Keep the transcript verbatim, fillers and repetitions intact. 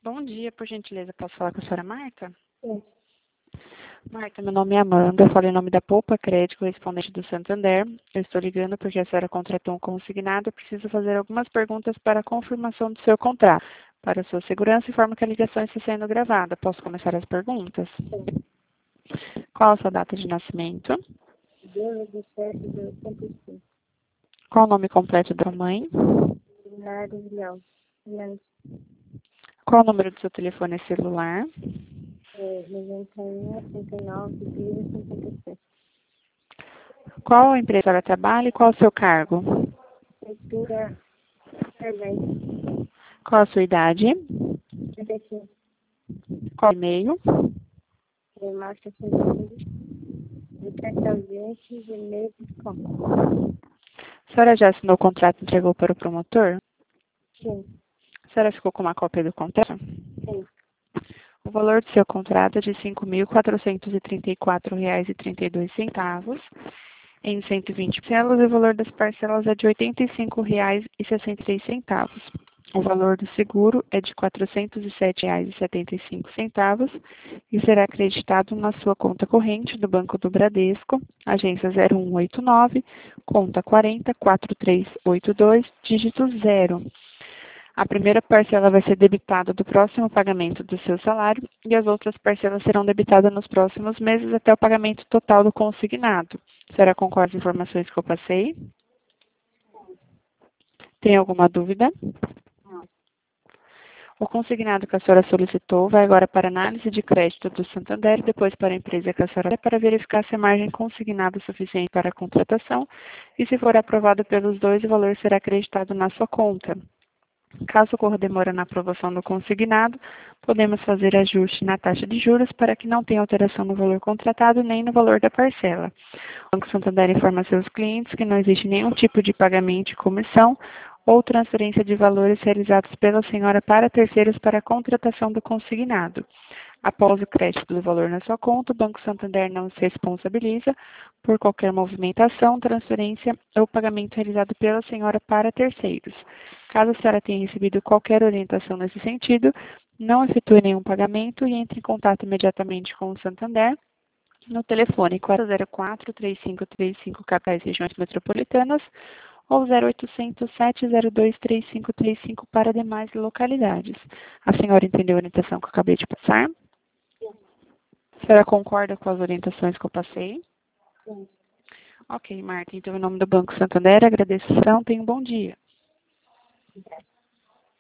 Bom dia, por gentileza, posso falar com a senhora Marta? Sim. Marta, meu nome é Amanda, eu falo em nome da Poupa Crédito, correspondente do Santander. Eu estou ligando porque a senhora contratou um consignado. Eu preciso fazer algumas perguntas para a confirmação do seu contrato. Para a sua segurança, informo que a ligação está sendo gravada. Posso começar as perguntas? Sim. Qual a sua data de nascimento? doze de sete de oitenta e cinco. Qual o nome completo da mãe? Bernardo Vilhão. Menos Qual o número do seu telefone celular? é, noventa e um, trinta e nove, quinze, cinquenta e sete. Qual a empresa a senhora trabalha e qual o seu cargo? Leitura servente. Qual a sua idade? trinta e cinco. Qual o e-mail? É, Márcia Fernandes. De trinta vinte, gmail ponto com. A senhora já assinou o contrato e entregou para o promotor? Sim. A senhora ficou com uma cópia do contrato? Sim. O valor do seu contrato é de cinco mil quatrocentos e trinta e quatro reais e trinta e dois centavos em cento e vinte parcelas e o valor das parcelas é de oitenta e cinco reais e sessenta e seis centavos. O valor do seguro é de quatrocentos e sete reais e setenta e cinco centavos e será acreditado na sua conta corrente do Banco do Bradesco, agência zero um oito nove, conta quarenta, quatro três oito dois, dígito zero. A primeira parcela vai ser debitada do próximo pagamento do seu salário e as outras parcelas serão debitadas nos próximos meses até o pagamento total do consignado. A senhora concorda com as informações que eu passei? Tem alguma dúvida? Não. O consignado que a senhora solicitou vai agora para análise de crédito do Santander e depois para a empresa que a senhora quer para verificar se a margem consignada é suficiente para a contratação e se for aprovado pelos dois, o valor será acreditado na sua conta. Caso ocorra demora na aprovação do consignado, podemos fazer ajuste na taxa de juros para que não tenha alteração no valor contratado nem no valor da parcela. O Banco Santander informa a seus clientes que não existe nenhum tipo de pagamento de comissão ou transferência de valores realizados pela senhora para terceiros para a contratação do consignado. Após o crédito do valor na sua conta, o Banco Santander não se responsabiliza por qualquer movimentação, transferência ou pagamento realizado pela senhora para terceiros. Caso a senhora tenha recebido qualquer orientação nesse sentido, não efetue nenhum pagamento e entre em contato imediatamente com o Santander no telefone quatro zero quatro, três cinco três cinco, capitais e regiões metropolitanas, ou zero oitocentos, sete zero dois, três cinco três cinco para demais localidades. A senhora entendeu a orientação que eu acabei de passar? A senhora concorda com as orientações que eu passei? Sim. Ok, Marta. Então, em nome do Banco Santander, agradeço a sessão. Tenha um bom dia. Obrigada.